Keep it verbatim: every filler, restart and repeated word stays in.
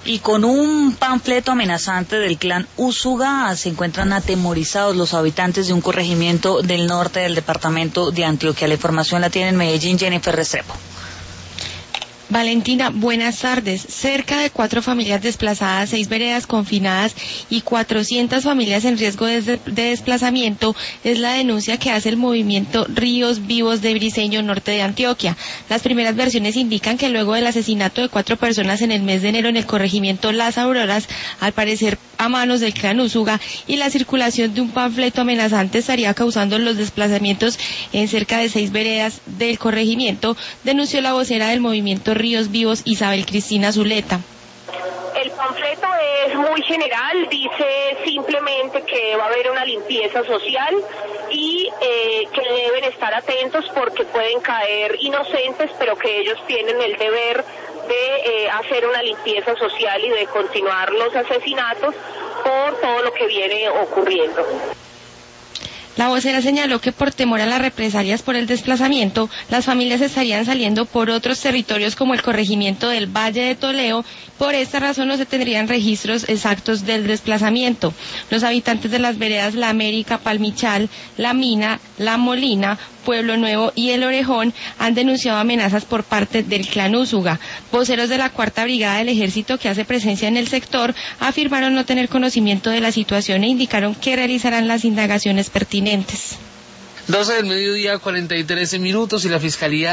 Y con un panfleto amenazante del clan Úsuga se encuentran atemorizados los habitantes de un corregimiento del norte del departamento de Antioquia. La información la tiene en Medellín Jennifer Restrepo. Valentina, buenas tardes. Cerca de cuatro familias desplazadas, seis veredas confinadas y cuatrocientas familias en riesgo de, de desplazamiento es la denuncia que hace el movimiento Ríos Vivos de Briceño, norte de Antioquia. Las primeras versiones indican que luego del asesinato de cuatro personas en el mes de enero en el corregimiento Las Auroras, al parecer a manos del clan Úsuga, y la circulación de un panfleto amenazante estaría causando los desplazamientos en cerca de seis veredas del corregimiento, denunció la vocera del movimiento Ríos Vivos, Isabel Cristina Zuleta. El panfleto es muy general, dice simplemente que va a haber una limpieza social y eh, que deben estar atentos porque pueden caer inocentes, pero que ellos tienen el deber de eh, hacer una limpieza social y de continuar los asesinatos por todo lo que viene ocurriendo. La vocera señaló que por temor a las represalias por el desplazamiento, las familias estarían saliendo por otros territorios como el corregimiento del Valle de Toleo. Por esta razón no se tendrían registros exactos del desplazamiento. Los habitantes de las veredas La América, Palmichal, La Mina, La Molina, Pueblo Nuevo y El Orejón han denunciado amenazas por parte del clan Úsuga. Voceros de la Cuarta Brigada del Ejército, que hace presencia en el sector, afirmaron no tener conocimiento de la situación e indicaron que realizarán las indagaciones pertinentes. doce del mediodía, cuarenta y tres minutos, y la Fiscalía